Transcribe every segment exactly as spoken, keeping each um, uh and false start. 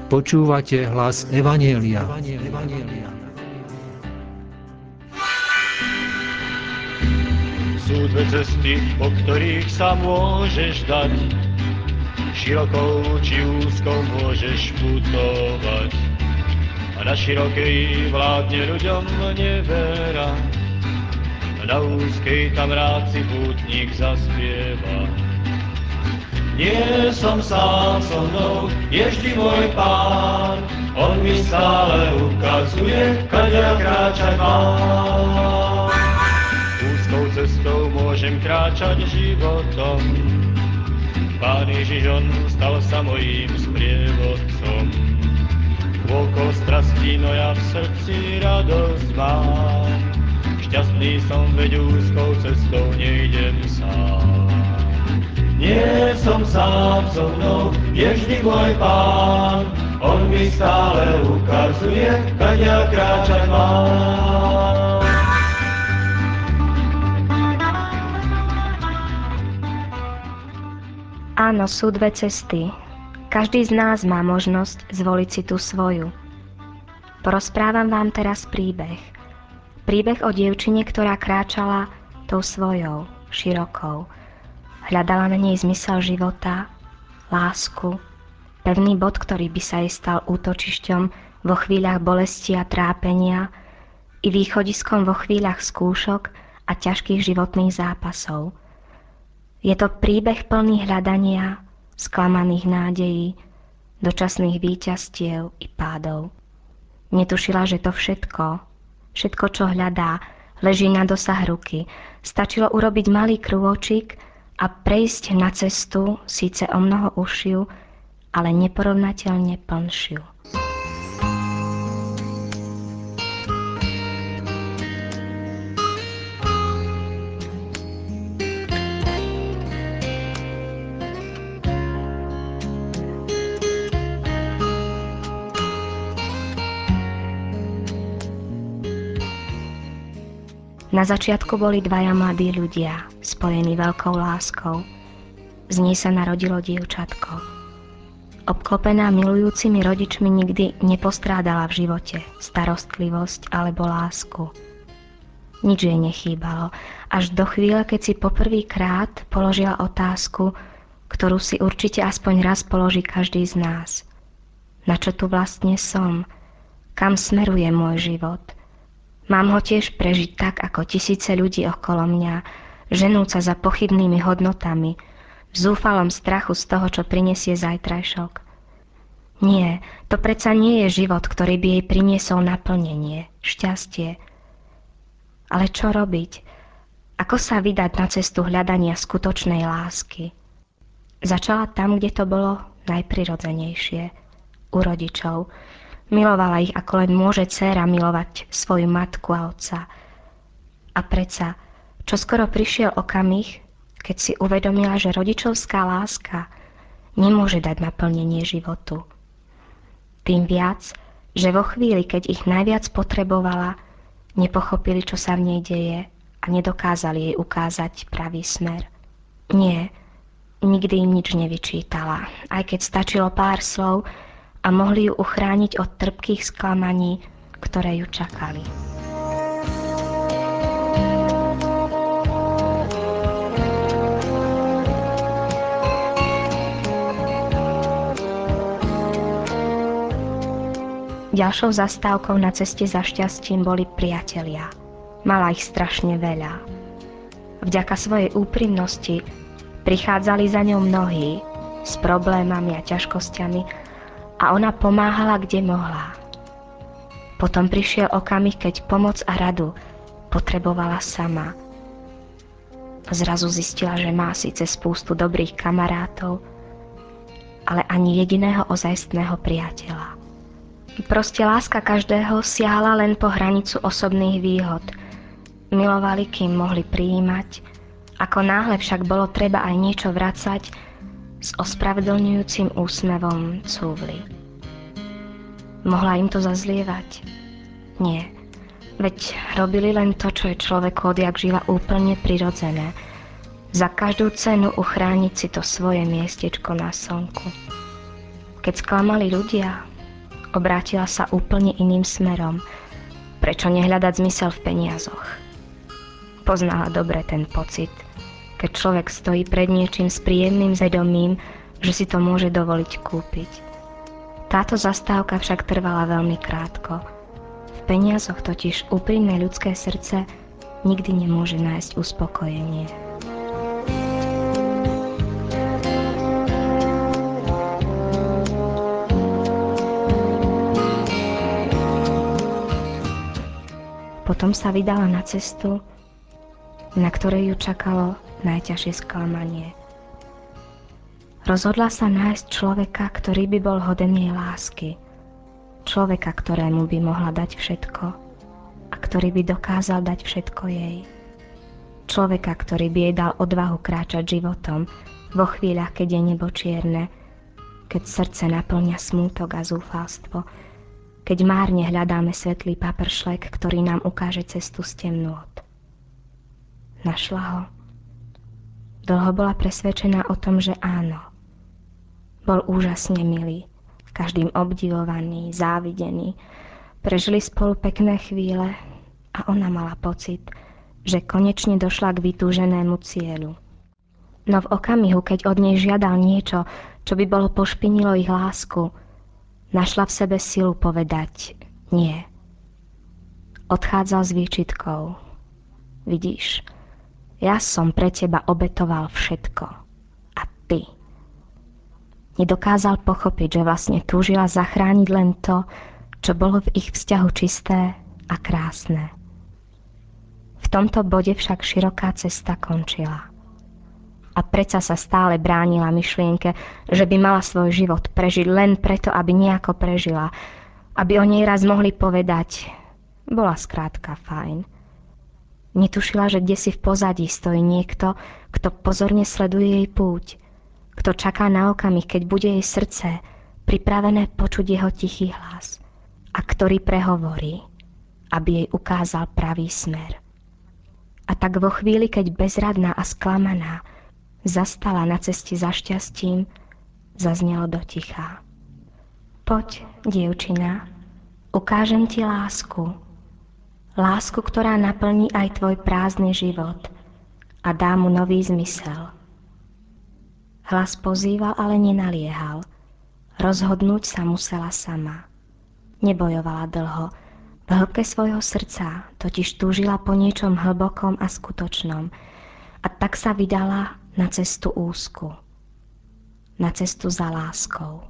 Počúvate hlas Evanjelia. Sú dve cesty, po ktorých sa môžeš dať. Širokou či úzkou môžeš putovať. A na širokej vládne ľuďom nevera. A na úzkej tam rád si pútnik zaspieva. Nie som sám, so mnou je vždy môj Pán. On mi stále ukazuje, kadeľ kráčať mám. Úzkou cestou môžem kráčať životom. Pán Ježiš, on stal sa mojím sprievodcom. Vôkol strastí, no ja v srdci radosť mám. Šťastný som, veď úzkou cestou nejdem sám. Nie som sám, so mnou je vždy môj Pán. On mi stále ukazuje, kadeľ kráčať mám. Áno, sú dve cesty. Každý z nás má možnosť zvoliť si tú svoju. Porozprávam vám teraz príbeh. Príbeh o dievčine, ktorá kráčala tou svojou, širokou. Hľadala na nej zmysel života, lásku, pevný bod, ktorý by sa jej stal útočišťom vo chvíľach bolesti a trápenia i východiskom vo chvíľach skúšok a ťažkých životných zápasov. Je to príbeh plný hľadania, sklamaných nádejí, dočasných víťazstiev i pádov. Netušila, že to všetko, všetko, čo hľadá, leží na dosah ruky. Stačilo urobiť malý krôčik a prejsť na cestu, síce o mnoho užšiu, ale neporovnateľne plnšiu. Na začiatku boli dvaja mladí ľudia, spojení veľkou láskou. Z nej sa narodilo dievčatko. Obklopená milujúcimi rodičmi nikdy nepostrádala v živote starostlivosť alebo lásku. Nič jej nechýbalo, až do chvíle, keď si poprvýkrát položila otázku, ktorú si určite aspoň raz položí každý z nás. Na čo tu vlastne som? Kam smeruje môj život? Mám ho tiež prežiť tak, ako tisíce ľudí okolo mňa, ženúť sa za pochybnými hodnotami, v zúfalom strachu z toho, čo prinesie zajtrajšok. Nie, to predsa nie je život, ktorý by jej priniesol naplnenie, šťastie. Ale čo robiť? Ako sa vydať na cestu hľadania skutočnej lásky? Začala tam, kde to bolo najprirodzenejšie, u rodičov. Milovala ich, ako len môže dcéra milovať svoju matku a otca. A predsa, čoskoro prišiel okamih, keď si uvedomila, že rodičovská láska nemôže dať naplnenie životu. Tým viac, že vo chvíli, keď ich najviac potrebovala, nepochopili, čo sa v nej deje a nedokázali jej ukázať pravý smer. Nie, nikdy im nič nevyčítala, aj keď stačilo pár slov, a mohli ju uchrániť od trpkých sklamaní, ktoré ju čakali. Ďalšou zastávkou na ceste za šťastím boli priatelia. Mala ich strašne veľa. Vďaka svojej úprimnosti prichádzali za ňou mnohí s problémami a ťažkosťami, a ona pomáhala, kde mohla. Potom prišiel okamih, keď pomoc a radu potrebovala sama. Zrazu zistila, že má síce spústu dobrých kamarátov, ale ani jediného ozajstného priateľa. Proste láska každého siahla len po hranicu osobných výhod. Milovali, kým mohli prijímať, ako náhle však bolo treba aj niečo vracať, s ospravedlňujúcim úsmevom cúvli. Mohla im to zazlievať? Nie. Veď robili len to, čo je človeku odjak živa úplne prirodzené. Za každú cenu uchrániť si to svoje miestečko na slnku. Keď sklamali ľudia, Obrátila sa úplne iným smerom. Prečo nehľadať zmysel v peniazoch? Poznala dobre ten pocit, keď človek stojí pred niečím s príjemným vedomím, že si to môže dovoliť kúpiť. Táto zastávka však trvala veľmi krátko. V peniazoch totiž úprimné ľudské srdce nikdy nemôže nájsť uspokojenie. Potom sa vydala na cestu, na ktorej ju čakalo najťažšie sklamanie. Rozhodla sa nájsť človeka, ktorý by bol hoden jej lásky. Človeka, ktorému by mohla dať všetko a ktorý by dokázal dať všetko jej. Človeka, ktorý by jej dal odvahu kráčať životom vo chvíľach, keď je nebo čierne, keď srdce naplňa smútok a zúfalstvo, keď márne hľadáme svetlý papršlek, ktorý nám ukáže cestu z temnôt. Našla ho. Dlho bola presvedčená o tom, že áno. Bol úžasne milý, každým obdivovaný, závidený. Prežili spolu pekné chvíle a ona mala pocit, že konečne došla k vytúženému cieľu. No v okamihu, keď od nej žiadal niečo, čo by bolo pošpinilo ich lásku, našla v sebe silu povedať nie. Odchádzal s výčitkou. Vidíš, ja som pre teba obetoval všetko. A ty? Nedokázal pochopiť, že vlastne túžila zachrániť len to, čo bolo v ich vzťahu čisté a krásne. V tomto bode však široká cesta končila. A predsa sa stále bránila myšlienke, že by mala svoj život prežiť len preto, aby nejako prežila. Aby o nej raz mohli povedať, bola skrátka fajn. Netušila, že kdesi v pozadí stojí niekto, kto pozorne sleduje jej púť, kto čaká na okamih, keď bude jej srdce pripravené počuť jeho tichý hlas a ktorý prehovorí, aby jej ukázal pravý smer. A tak vo chvíli, keď bezradná a sklamaná zastala na ceste za šťastím, zaznelo do ticha. Poď, dievčina, ukážem ti lásku. Lásku, ktorá naplní aj tvoj prázdny život a dá mu nový zmysel. Hlas pozýval, ale nenaliehal. Rozhodnúť sa musela sama. Nebojovala dlho. V hĺbke svojho srdca totiž túžila po niečom hlbokom a skutočnom. A tak sa vydala na cestu úzku. Na cestu za láskou.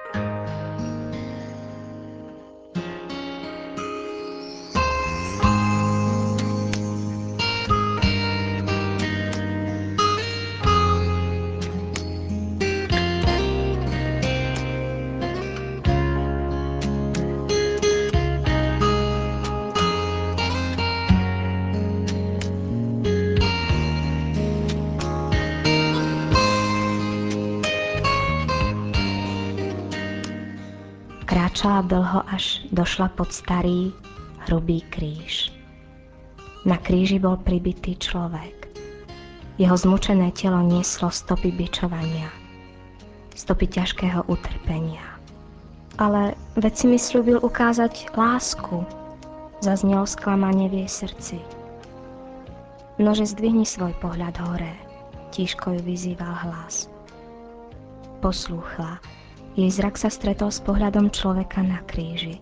Kráčala dlho, až došla pod starý, hrubý kríž. Na kríži bol pribitý človek. Jeho zmučené telo nieslo stopy bičovania, stopy ťažkého utrpenia. Ale veď si mi sľúbil ukázať lásku, zaznelo sklamanie v jej srdci. Nože zdvihni svoj pohľad hore, tížko ju vyzýval hlas. Poslúchla. Jej zrak sa stretol s pohľadom človeka na kríži.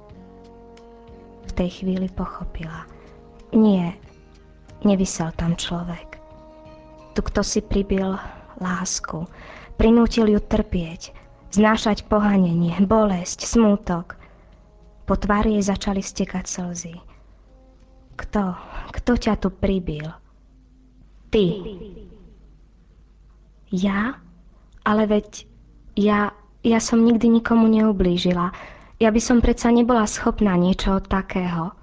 V tej chvíli pochopila. Nie, nevisel tam človek. Tu kto si pribil lásku, prinútil ju trpieť, znášať pohanenie, bolesť, smútok. Po tvári jej začali stekať slzy. Kto, kto ťa tu pribil? Ty. Ja? Ale veď ja... Ja som nikdy nikomu neublížila. Ja by som predsa nebola schopná niečoho takého.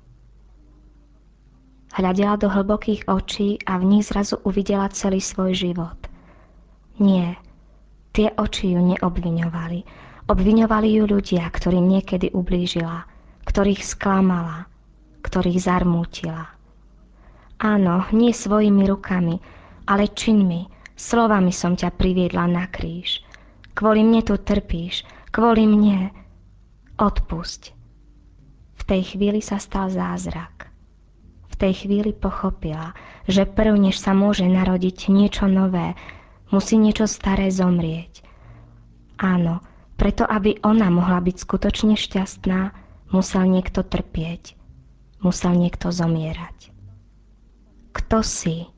Hľadela do hlbokých očí a v nich zrazu uvidela celý svoj život. Nie, tie oči ju neobviňovali. Obviňovali ju ľudia, ktorým niekedy ublížila, ktorých sklamala, ktorých zarmútila. Áno, nie svojimi rukami, ale činmi, slovami som ťa priviedla na kríž. Kvôli mne tu trpíš, kvôli mne. Odpusť. V tej chvíli sa stal zázrak. V tej chvíli pochopila, že prv, než sa môže narodiť niečo nové, musí niečo staré zomrieť. Áno, preto aby ona mohla byť skutočne šťastná, musel niekto trpieť. Musel niekto zomierať. Kto si?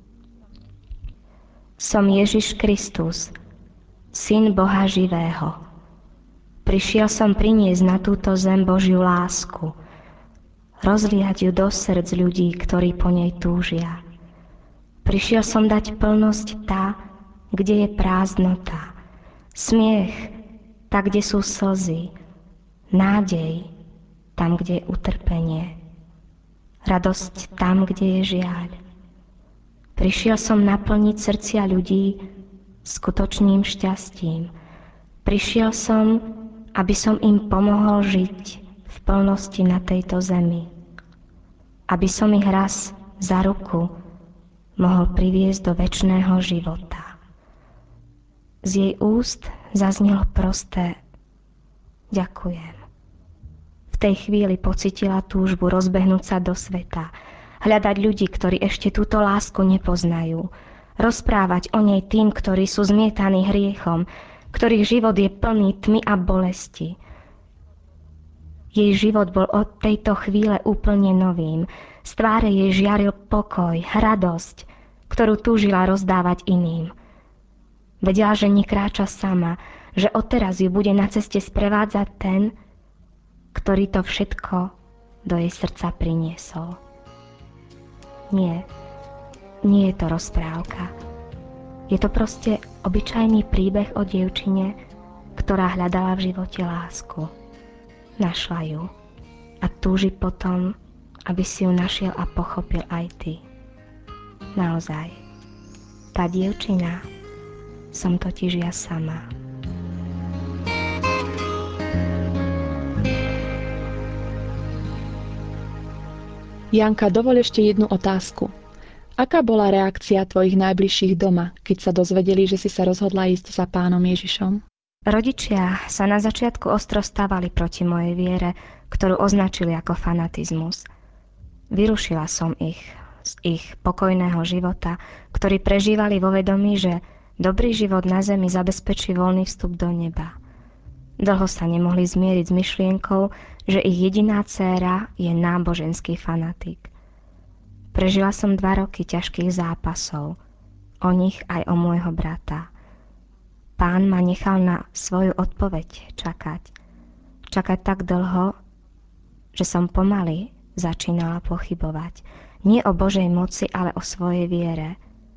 Som Ježiš Kristus, Syn Boha živého. Prišiel som priniesť na túto zem Božiu lásku, rozliať ju do srdc ľudí, ktorí po nej túžia. Prišiel som dať plnosť tá, kde je prázdnota, smiech, tak, kde sú slzy, nádej, tam, kde je utrpenie, radosť tam, kde je žiaľ. Prišiel som naplniť srdcia ľudí skutočným šťastím. Prišiel som, aby som im pomohol žiť v plnosti na tejto zemi. Aby som ich raz za ruku mohol priviesť do večného života. Z jej úst zaznelo prosté ďakujem. V tej chvíli pocítila túžbu rozbehnúť sa do sveta, hľadať ľudí, ktorí ešte túto lásku nepoznajú, rozprávať o nej tým, ktorí sú zmietaní hriechom, ktorých život je plný tmy a bolesti. Jej život bol od tejto chvíle úplne novým. Z tváre jej žiaril pokoj, radosť, ktorú túžila rozdávať iným. Vedela, že nekráča sama, že odteraz ju bude na ceste sprevádzať ten, ktorý to všetko do jej srdca priniesol. Nie, nie je to rozprávka. Je to proste obyčajný príbeh o dievčine, ktorá hľadala v živote lásku. Našla ju a túži potom, aby si ju našiel a pochopil aj ty. Naozaj, tá dievčina som totiž ja sama. Janka, dovol ešte jednu otázku. Aká bola reakcia tvojich najbližších doma, keď sa dozvedeli, že si sa rozhodla ísť za Pánom Ježišom? Rodičia sa na začiatku ostro stávali proti mojej viere, ktorú označili ako fanatizmus. Vyrušila som ich z ich pokojného života, ktorý prežívali vo vedomí, že dobrý život na zemi zabezpečí voľný vstup do neba. Dlho sa nemohli zmieriť s myšlienkou, že ich jediná dcéra je náboženský fanatik. Prežila som dva roky ťažkých zápasov, o nich aj o môjho brata. Pán ma nechal na svoju odpoveď čakať. Čakať tak dlho, že som pomaly začínala pochybovať. Nie o Božej moci, ale o svojej viere.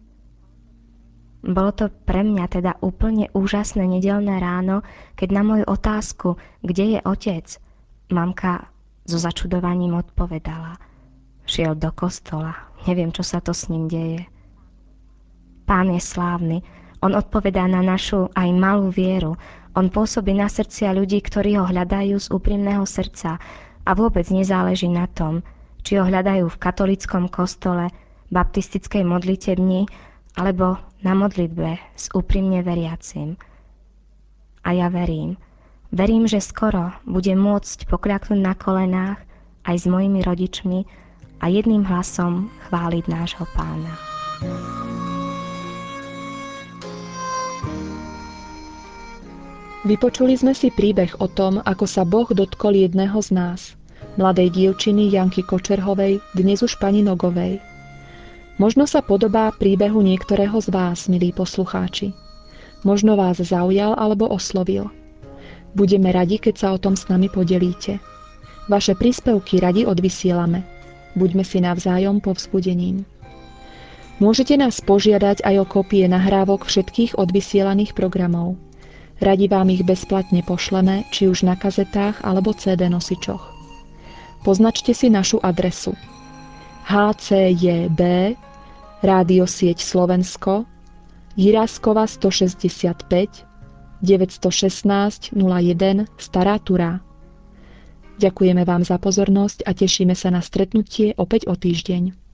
Bolo to pre mňa teda úplne úžasné nedeľné ráno, keď na moju otázku, kde je otec, mamka so začudovaním odpovedala. Šiel do kostola. Neviem, čo sa to s ním deje. Pán je slávny. On odpovedá na našu aj malú vieru. On pôsobí na srdcia ľudí, ktorí ho hľadajú z úprimného srdca a vôbec nezáleží na tom, či ho hľadajú v katolíckom kostole, baptistickej modlitebni alebo na modlitbe s úprimne veriacim. A ja verím. Verím, že skoro budem môcť pokľaknúť na kolenách aj s mojimi rodičmi a jedným hlasom chváliť nášho Pána. Vypočuli sme si príbeh o tom, ako sa Boh dotkol jedného z nás, mladej dievčiny Janky Kočerhovej, dnes už pani Nogovej. Možno sa podobá príbehu niektorého z vás, milí poslucháči. Možno vás zaujal alebo oslovil. Budeme radi, keď sa o tom s nami podelíte. Vaše príspevky radi odvysielame. Buďme si navzájom povzbudením. Môžete nás požiadať aj o kópie nahrávok všetkých odvysielaných programov. Radi vám ich bezplatne pošleme, či už na kazetách alebo cé dé nosičoch. Poznačte si našu adresu há cé jé bé, Rádiosieť Slovensko, Jiráskova stošesťdesiatpäť, deväťstošestnásť nula jeden, Stará Turá. Ďakujeme vám za pozornosť a tešíme sa na stretnutie opäť o týždeň.